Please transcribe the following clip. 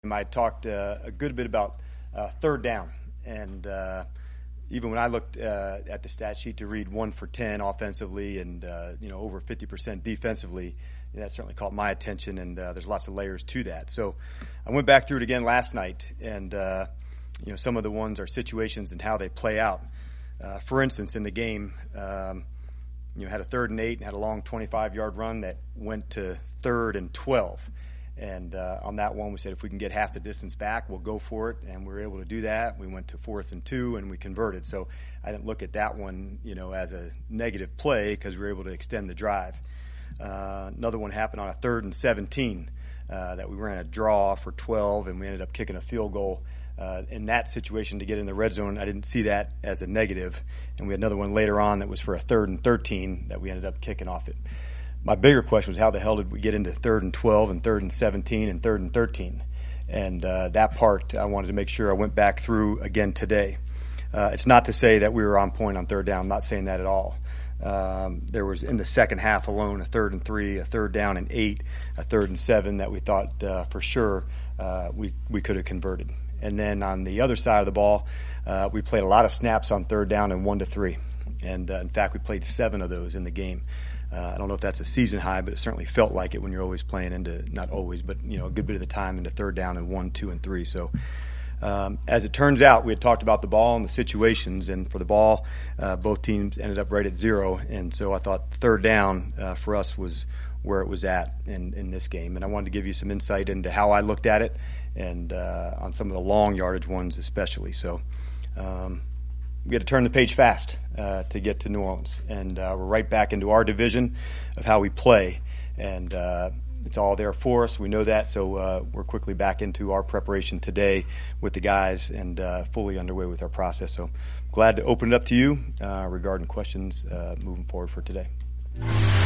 I talked a good bit about third down, and even when I looked at the stat sheet to read 1 for 10 offensively and over 50% defensively, that certainly caught my attention, and there's lots of layers to that. So I went back through it again last night, and some of the ones are situations and how they play out. For instance, in the game, had a 3rd and 8 and had a long 25-yard run that went to 3rd and 12. And on that one, we said if we can get half the distance back, we'll go for it. And we were able to do that. We went to 4th and 2, and we converted. So I didn't look at that one, as a negative play because we were able to extend the drive. Another one happened on a 3rd and 17 that we ran a draw for 12, and we ended up kicking a field goal. In that situation to get in the red zone, I didn't see that as a negative. And we had another one later on that was for a 3rd and 13 that we ended up kicking off it. My bigger question was how the hell did we get into 3rd and 12 and 3rd and 17 and 3rd and 13? And that part I wanted to make sure I went back through again today. It's not to say that we were on point on 3rd down. I'm not saying that at all. There was in the second half alone a 3rd and 3, a 3rd down and 8, a 3rd and 7 that we thought for sure we could have converted. And then on the other side of the ball, we played a lot of snaps on 3rd down and 1 to 3. And in fact, we played 7 of those in the game. I don't know if that's a season high, but it certainly felt like it when you're always playing into, not always, but a good bit of the time into 3rd down and 1, 2, and 3. So as it turns out, we had talked about the ball and the situations, and for the ball, both teams ended up right at 0. And so I thought 3rd down for us was where it was at in this game. And I wanted to give you some insight into how I looked at it and on some of the long yardage ones especially. So we had to turn the page fast to get to New Orleans. And we're right back into our division of how we play. And it's all there for us. We know that. So we're quickly back into our preparation today with the guys and fully underway with our process. So glad to open it up to you regarding questions moving forward for today.